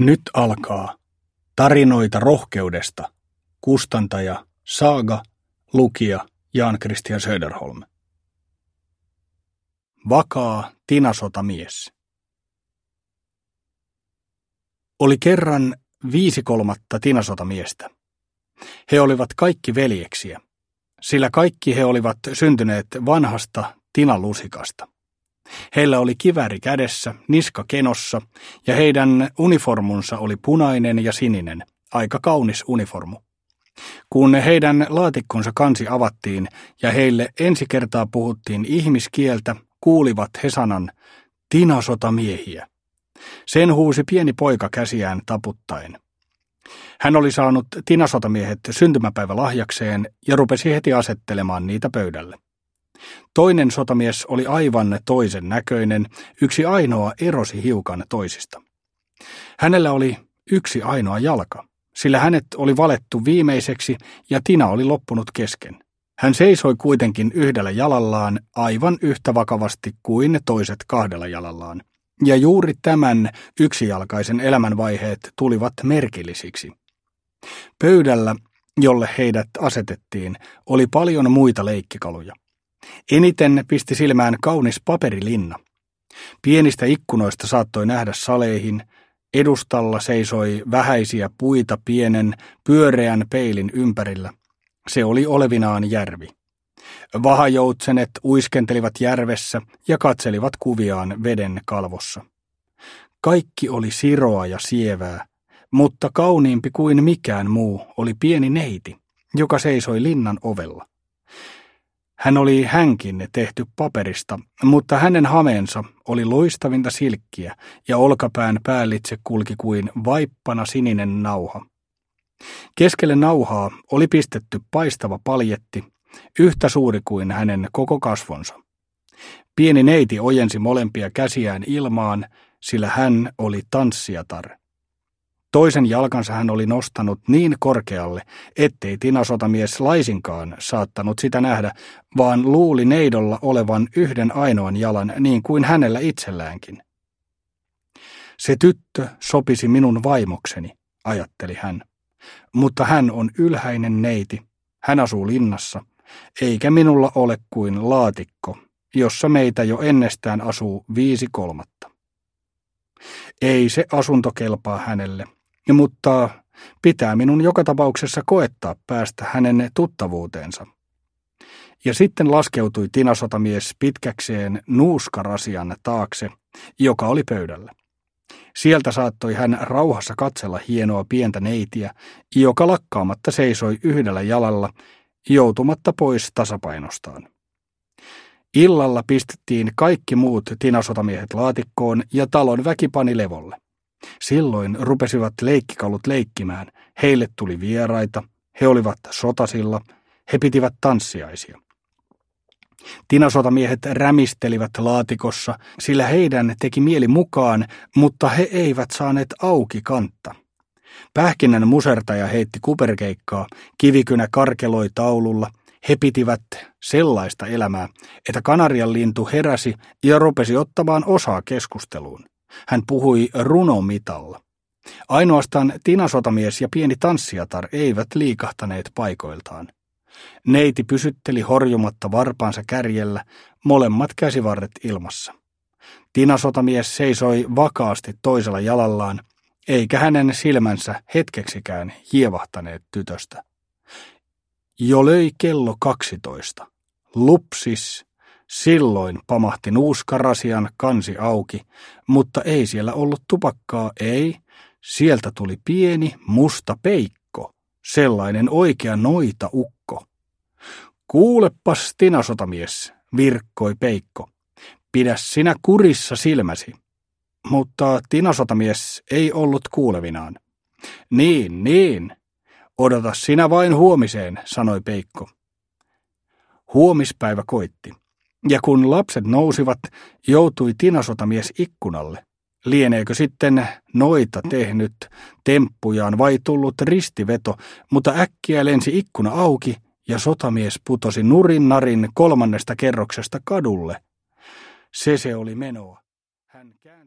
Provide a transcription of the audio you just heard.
Nyt alkaa tarinoita rohkeudesta. Kustantaja, saaga, lukija Jan Christian Söderholm. Vakaa tinasotamies. Oli kerran 5/3 tinasotamiestä. He olivat kaikki veljeksiä, sillä kaikki he olivat syntyneet vanhasta tinalusikasta. Heillä oli kivääri kädessä, niska kenossa, ja heidän uniformunsa oli punainen ja sininen, aika kaunis uniformu. Kun heidän laatikkonsa kansi avattiin ja heille ensi kertaa puhuttiin ihmiskieltä, kuulivat he sanan tinasotamiehiä. Sen huusi pieni poika käsiään taputtaen. Hän oli saanut tinasotamiehet syntymäpäivälahjakseen ja rupesi heti asettelemaan niitä pöydälle. Toinen sotamies oli aivan toisen näköinen, yksi ainoa erosi hiukan toisista. Hänellä oli yksi ainoa jalka, sillä hänet oli valettu viimeiseksi ja tina oli loppunut kesken. Hän seisoi kuitenkin yhdellä jalallaan aivan yhtä vakavasti kuin ne toiset kahdella jalallaan. Ja juuri tämän yksijalkaisen elämänvaiheet tulivat merkillisiksi. Pöydällä, jolle heidät asetettiin, oli paljon muita leikkikaluja. Eniten pisti silmään kaunis paperilinna. Pienistä ikkunoista saattoi nähdä saleihin, edustalla seisoi vähäisiä puita pienen, pyöreän peilin ympärillä. Se oli olevinaan järvi. Vahajoutsenet uiskentelivat järvessä ja katselivat kuviaan veden kalvossa. Kaikki oli siroa ja sievää, mutta kauniimpi kuin mikään muu oli pieni neiti, joka seisoi linnan ovella. Hän oli hänkin tehty paperista, mutta hänen hameensa oli loistavinta silkkiä ja olkapään päällitse kulki kuin vaippana sininen nauha. Keskelle nauhaa oli pistetty paistava paljetti, yhtä suuri kuin hänen koko kasvonsa. Pieni neiti ojensi molempia käsiään ilmaan, sillä hän oli tanssijatar. Toisen jalkansa hän oli nostanut niin korkealle, ettei tinasotamies laisinkaan saattanut sitä nähdä, vaan luuli neidolla olevan yhden ainoan jalan niin kuin hänellä itselläänkin. Se tyttö sopisi minun vaimokseni, ajatteli hän, mutta hän on ylhäinen neiti, hän asuu linnassa, eikä minulla ole kuin laatikko, jossa meitä jo ennestään asuu 5/3. Ei se asunto kelpaa hänelle, mutta pitää minun joka tapauksessa koettaa päästä hänen tuttavuuteensa. Ja sitten laskeutui tinasotamies pitkäkseen nuuskarasian taakse, joka oli pöydällä. Sieltä saattoi hän rauhassa katsella hienoa pientä neitiä, joka lakkaamatta seisoi yhdellä jalalla, joutumatta pois tasapainostaan. Illalla pistettiin kaikki muut tinasotamiehet laatikkoon ja talon väki pani levolle. Silloin rupesivat leikkikalut leikkimään, heille tuli vieraita, he olivat sotasilla, he pitivät tanssiaisia. Tinasotamiehet rämistelivät laatikossa, sillä heidän teki mieli mukaan, mutta he eivät saaneet auki kantta. Pähkinän musertaja heitti kuperkeikkaa, kivikynä karkeloi taululla. He pitivät sellaista elämää, että kanarianlintu heräsi ja rupesi ottamaan osaa keskusteluun. Hän puhui runomitalla. Ainoastaan tinasotamies ja pieni tanssijatar eivät liikahtaneet paikoiltaan. Neiti pysytteli horjumatta varpaansa kärjellä, molemmat käsivarret ilmassa. Tinasotamies seisoi vakaasti toisella jalallaan, eikä hänen silmänsä hetkeksikään hievahtaneet tytöstä. Jo löi kello 12. Lupsis. Silloin pamahti nuuskarasian kansi auki, mutta ei siellä ollut tupakkaa, ei. Sieltä tuli pieni musta peikko, sellainen oikea noitaukko. Kuulepas, tinasotamies, virkkoi peikko, pidä sinä kurissa silmäsi. Mutta tinasotamies ei ollut kuulevinaan. Niin, odota sinä vain huomiseen, sanoi peikko. Huomispäivä koitti. Ja kun lapset nousivat, joutui tinasotamies ikkunalle. Lieneekö sitten noita tehnyt temppujaan vai tullut ristiveto, mutta äkkiä lensi ikkuna auki ja sotamies putosi nurin narin 3. kerroksesta kadulle. Se oli menoa. Hän